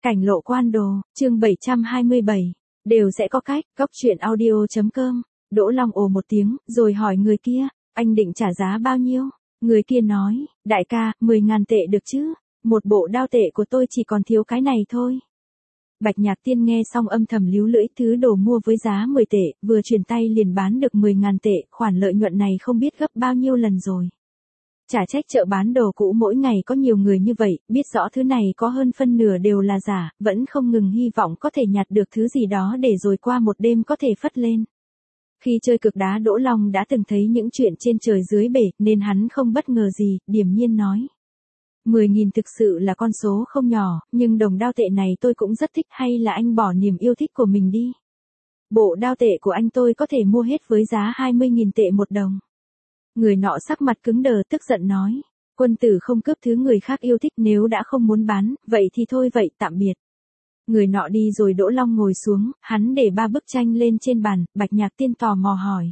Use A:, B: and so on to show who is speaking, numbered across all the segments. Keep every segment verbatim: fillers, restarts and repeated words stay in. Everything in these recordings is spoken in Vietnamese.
A: Cảnh lộ quan đồ, chương bảy trăm hai mươi bảy, đều sẽ có cách, góc truyện audio.com, Đỗ Long ồ một tiếng, rồi hỏi người kia, anh định trả giá bao nhiêu? Người kia nói, đại ca, mười ngàn tệ được chứ, một bộ đao tệ của tôi chỉ còn thiếu cái này thôi. Bạch Nhạc Tiên nghe xong âm thầm líu lưỡi, thứ đồ mua với giá mười tệ, vừa chuyển tay liền bán được mười ngàn tệ, khoản lợi nhuận này không biết gấp bao nhiêu lần rồi. Chả trách chợ bán đồ cũ mỗi ngày có nhiều người như vậy, biết rõ thứ này có hơn phân nửa đều là giả, vẫn không ngừng hy vọng có thể nhặt được thứ gì đó để rồi qua một đêm có thể phất lên. Khi chơi cược đá Đỗ Long đã từng thấy những chuyện trên trời dưới bể, nên hắn không bất ngờ gì, điềm nhiên nói. mười nghìn thực sự là con số không nhỏ, nhưng đồng đao tệ này tôi cũng rất thích, hay là anh bỏ niềm yêu thích của mình đi. Bộ đao tệ của anh tôi có thể mua hết với giá hai mươi nghìn tệ một đồng. Người nọ sắc mặt cứng đờ tức giận nói, quân tử không cướp thứ người khác yêu thích, nếu đã không muốn bán, vậy thì thôi vậy, tạm biệt. Người nọ đi rồi Đỗ Long ngồi xuống, hắn để ba bức tranh lên trên bàn, Bạch Nhạc Tiên tò mò hỏi.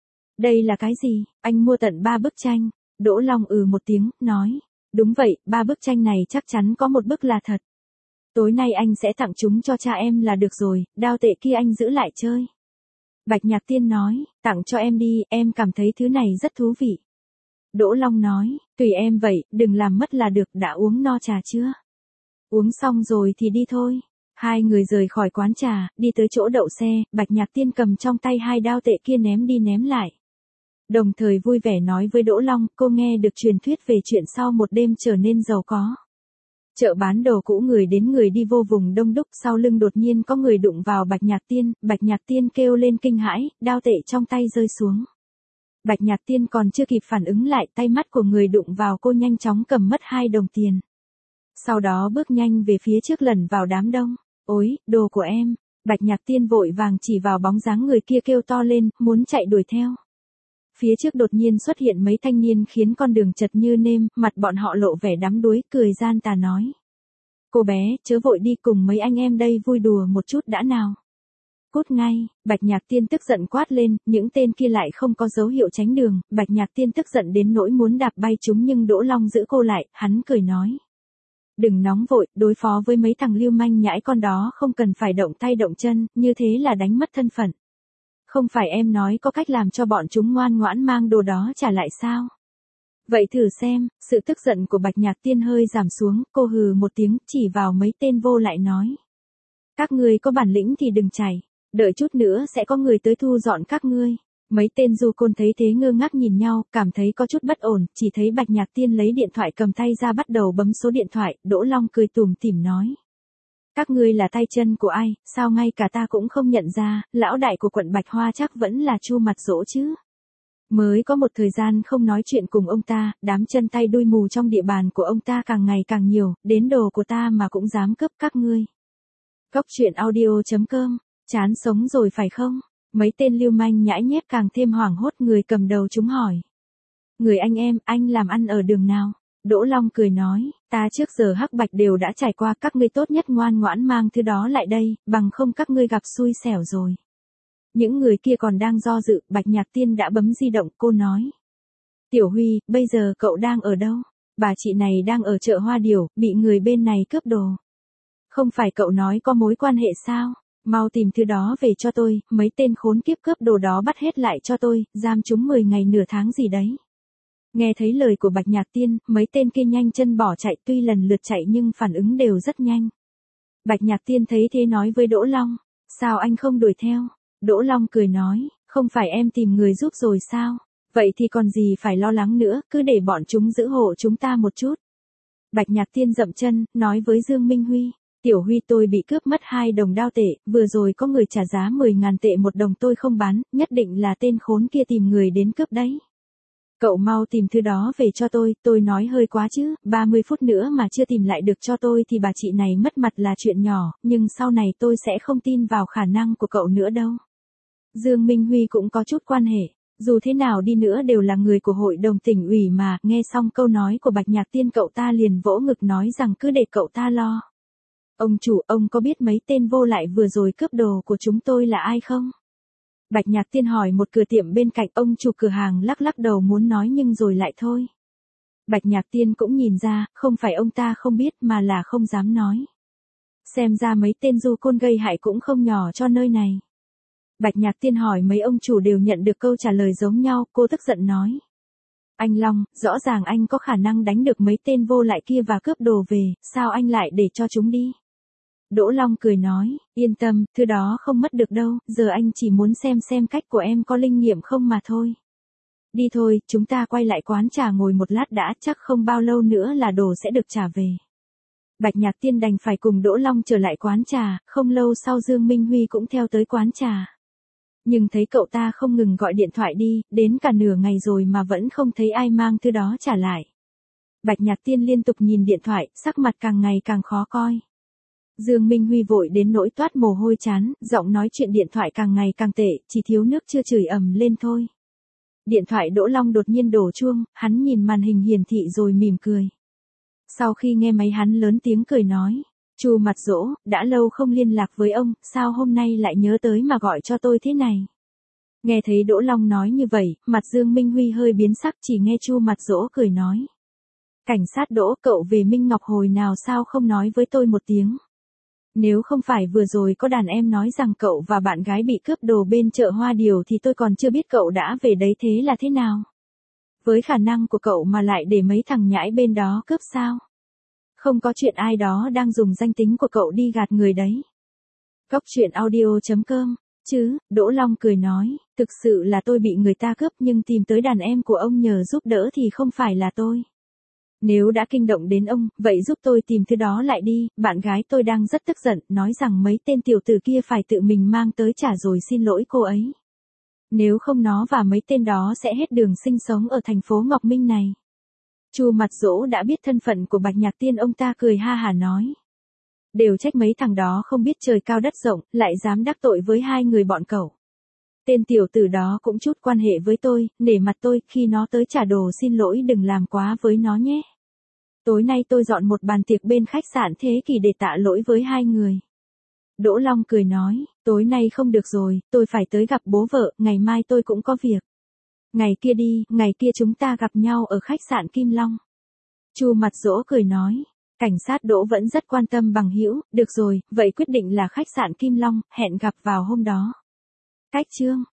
A: Đây là cái gì, anh mua tận ba bức tranh? Đỗ Long ừ một tiếng, nói, đúng vậy, ba bức tranh này chắc chắn có một bức là thật. Tối nay anh sẽ tặng chúng cho cha em là được rồi, đao tệ kia anh giữ lại chơi. Bạch Nhạc Tiên nói, tặng cho em đi, em cảm thấy thứ này rất thú vị. Đỗ Long nói, tùy em vậy, đừng làm mất là được, đã uống no trà chưa? Uống xong rồi thì đi thôi. Hai người rời khỏi quán trà, đi tới chỗ đậu xe, Bạch Nhạc Tiên cầm trong tay hai đao tệ kia ném đi ném lại. Đồng thời vui vẻ nói với Đỗ Long, cô nghe được truyền thuyết về chuyện sau một đêm trở nên giàu có. Chợ bán đồ cũ người đến người đi vô vùng đông đúc, sau lưng đột nhiên có người đụng vào Bạch Nhạc Tiên, Bạch Nhạc Tiên kêu lên kinh hãi, đao tệ trong tay rơi xuống. Bạch Nhạc Tiên còn chưa kịp phản ứng lại, tay mắt của người đụng vào cô nhanh chóng cầm mất hai đồng tiền. Sau đó bước nhanh về phía trước lẩn vào đám đông, ôi, đồ của em, Bạch Nhạc Tiên vội vàng chỉ vào bóng dáng người kia kêu to lên, muốn chạy đuổi theo. Phía trước đột nhiên xuất hiện mấy thanh niên khiến con đường chật như nêm, mặt bọn họ lộ vẻ đắm đuối, cười gian tà nói. Cô bé, chớ vội đi, cùng mấy anh em đây vui đùa một chút đã nào. Cút ngay, Bạch Nhạc Tiên tức giận quát lên, những tên kia lại không có dấu hiệu tránh đường, Bạch Nhạc Tiên tức giận đến nỗi muốn đạp bay chúng nhưng Đỗ Long giữ cô lại, hắn cười nói. Đừng nóng vội, đối phó với mấy thằng lưu manh nhãi con đó không cần phải động tay động chân, như thế là đánh mất thân phận. Không phải em nói có cách làm cho bọn chúng ngoan ngoãn mang đồ đó trả lại sao? Vậy thử xem, sự tức giận của Bạch Nhạc Tiên hơi giảm xuống, cô hừ một tiếng, chỉ vào mấy tên vô lại nói. Các ngươi có bản lĩnh thì đừng chạy, đợi chút nữa sẽ có người tới thu dọn các ngươi. Mấy tên du côn thấy thế ngơ ngác nhìn nhau, cảm thấy có chút bất ổn, chỉ thấy Bạch Nhạc Tiên lấy điện thoại cầm tay ra bắt đầu bấm số điện thoại, Đỗ Long cười tủm tỉm nói. Các ngươi là tay chân của ai, sao ngay cả ta cũng không nhận ra, lão đại của quận Bạch Hoa chắc vẫn là Chu Mặt Dỗ chứ. Mới có một thời gian không nói chuyện cùng ông ta, đám chân tay đuôi mù trong địa bàn của ông ta càng ngày càng nhiều, đến đồ của ta mà cũng dám cướp các ngươi. Góc truyện audio.com, chán sống rồi phải không? Mấy tên lưu manh nhãi nhép càng thêm hoảng hốt, người cầm đầu chúng hỏi. Người anh em, anh làm ăn ở đường nào? Đỗ Long cười nói, ta trước giờ hắc bạch đều đã trải qua, các ngươi tốt nhất ngoan ngoãn mang thứ đó lại đây, bằng không các ngươi gặp xui xẻo rồi. Những người kia còn đang do dự, Bạch Nhạc Tiên đã bấm di động, cô nói. Tiểu Huy, bây giờ cậu đang ở đâu? Bà chị này đang ở chợ Hoa Điểu, bị người bên này cướp đồ. Không phải cậu nói có mối quan hệ sao? Mau tìm thứ đó về cho tôi, mấy tên khốn kiếp cướp đồ đó bắt hết lại cho tôi, giam chúng mười ngày nửa tháng gì đấy. Nghe thấy lời của Bạch Nhạc Tiên, mấy tên kia nhanh chân bỏ chạy, tuy lần lượt chạy nhưng phản ứng đều rất nhanh. Bạch Nhạc Tiên thấy thế nói với Đỗ Long, sao anh không đuổi theo? Đỗ Long cười nói, không phải em tìm người giúp rồi sao? Vậy thì còn gì phải lo lắng nữa, cứ để bọn chúng giữ hộ chúng ta một chút. Bạch Nhạc Tiên dậm chân, nói với Dương Minh Huy, Tiểu Huy, tôi bị cướp mất hai đồng đao tệ, vừa rồi có người trả giá mười ngàn tệ một đồng tôi không bán, nhất định là tên khốn kia tìm người đến cướp đấy. Cậu mau tìm thứ đó về cho tôi, tôi nói hơi quá chứ, ba mươi phút nữa mà chưa tìm lại được cho tôi thì bà chị này mất mặt là chuyện nhỏ, nhưng sau này tôi sẽ không tin vào khả năng của cậu nữa đâu. Dương Minh Huy cũng có chút quan hệ, dù thế nào đi nữa đều là người của hội đồng tỉnh ủy mà, nghe xong câu nói của Bạch Nhạc Tiên cậu ta liền vỗ ngực nói rằng cứ để cậu ta lo. Ông chủ, ông có biết mấy tên vô lại vừa rồi cướp đồ của chúng tôi là ai không? Bạch Nhạc Tiên hỏi một cửa tiệm bên cạnh, ông chủ cửa hàng lắc lắc đầu muốn nói nhưng rồi lại thôi. Bạch Nhạc Tiên cũng nhìn ra, không phải ông ta không biết mà là không dám nói. Xem ra mấy tên du côn gây hại cũng không nhỏ cho nơi này. Bạch Nhạc Tiên hỏi mấy ông chủ đều nhận được câu trả lời giống nhau, cô tức giận nói. Anh Long, rõ ràng anh có khả năng đánh được mấy tên vô lại kia và cướp đồ về, sao anh lại để cho chúng đi? Đỗ Long cười nói, yên tâm, thứ đó không mất được đâu, giờ anh chỉ muốn xem xem cách của em có linh nghiệm không mà thôi. Đi thôi, chúng ta quay lại quán trà ngồi một lát đã, chắc không bao lâu nữa là đồ sẽ được trả về. Bạch Nhạc Tiên đành phải cùng Đỗ Long trở lại quán trà, không lâu sau Dương Minh Huy cũng theo tới quán trà. Nhưng thấy cậu ta không ngừng gọi điện thoại đi, đến cả nửa ngày rồi mà vẫn không thấy ai mang thứ đó trả lại. Bạch Nhạc Tiên liên tục nhìn điện thoại, sắc mặt càng ngày càng khó coi. Dương Minh Huy vội đến nỗi toát mồ hôi chán, giọng nói chuyện điện thoại càng ngày càng tệ, chỉ thiếu nước chưa chửi ầm lên thôi. Điện thoại Đỗ Long đột nhiên đổ chuông, hắn nhìn màn hình hiển thị rồi mỉm cười. Sau khi nghe máy hắn lớn tiếng cười nói, Chu Mặt Dỗ, đã lâu không liên lạc với ông, sao hôm nay lại nhớ tới mà gọi cho tôi thế này? Nghe thấy Đỗ Long nói như vậy, mặt Dương Minh Huy hơi biến sắc, chỉ nghe Chu Mặt Dỗ cười nói. Cảnh sát Đỗ, cậu về Minh Ngọc hồi nào sao không nói với tôi một tiếng? Nếu không phải vừa rồi có đàn em nói rằng cậu và bạn gái bị cướp đồ bên chợ Hoa Điều thì tôi còn chưa biết cậu đã về đấy, thế là thế nào? Với khả năng của cậu mà lại để mấy thằng nhãi bên đó cướp sao? Không có chuyện ai đó đang dùng danh tính của cậu đi gạt người đấy. Góc truyện audio chấm com, chứ, Đỗ Long cười nói, thực sự là tôi bị người ta cướp nhưng tìm tới đàn em của ông nhờ giúp đỡ thì không phải là tôi. Nếu đã kinh động đến ông, vậy giúp tôi tìm thứ đó lại đi, bạn gái tôi đang rất tức giận, nói rằng mấy tên tiểu tử kia phải tự mình mang tới trả rồi xin lỗi cô ấy. Nếu không nó và mấy tên đó sẽ hết đường sinh sống ở thành phố Ngọc Minh này. Chu Mặt Dỗ đã biết thân phận của Bạch Nhạc Tiên, ông ta cười ha hả nói. Đều trách mấy thằng đó không biết trời cao đất rộng, lại dám đắc tội với hai người bọn cậu. Tên tiểu tử đó cũng chút quan hệ với tôi, nể mặt tôi, khi nó tới trả đồ xin lỗi đừng làm quá với nó nhé. Tối nay tôi dọn một bàn tiệc bên khách sạn Thế Kỷ để tạ lỗi với hai người. Đỗ Long cười nói, tối nay không được rồi, tôi phải tới gặp bố vợ, ngày mai tôi cũng có việc. Ngày kia đi, ngày kia chúng ta gặp nhau ở khách sạn Kim Long. Chu Mặt Dỗ cười nói, cảnh sát Đỗ vẫn rất quan tâm bằng hữu, được rồi, vậy quyết định là khách sạn Kim Long, hẹn gặp vào hôm đó. Cách chương